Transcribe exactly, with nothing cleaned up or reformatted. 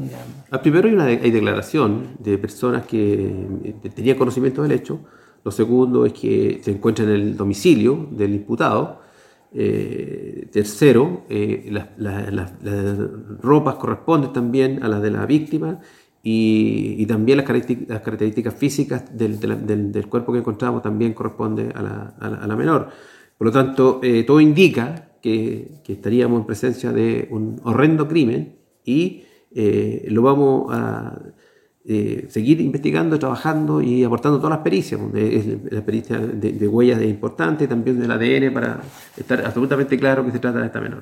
digamos? Al primero hay una de- hay declaración de personas que eh, tenían conocimiento del hecho. Lo segundo es que se encuentra en el domicilio del imputado. Eh, tercero, eh, las, las- las- las ropas corresponden también a las de la víctima y, y también las características, las características físicas del, de la- del- del cuerpo que encontramos también corresponde a la, a la- a la menor. Por lo tanto, eh, todo indica que, que estaríamos en presencia de un horrendo crimen y eh, lo vamos a eh, seguir investigando, trabajando y aportando todas las pericias. Eh, La pericia de, de huellas es importante, también del A D N, para estar absolutamente claro que se trata de esta menor.